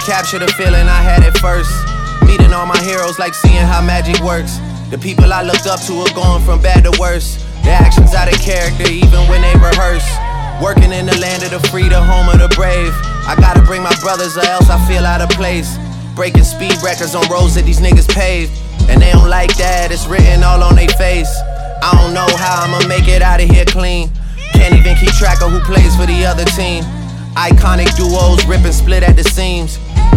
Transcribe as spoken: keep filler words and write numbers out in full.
Capture the feeling I had at first. Meeting all my heroes like seeing how magic works. The people I looked up to are going from bad to worse. Their actions out of character even when they rehearse. Working in the land of the free, the home of the brave. I gotta bring my brothers or else I feel out of place. Breaking speed records on roads that these niggas paved. And they don't like that, it's written all on their face. I don't know how I'ma make it out of here clean. Can't even keep track of who plays for the other team. Iconic duos rip and split at the seams.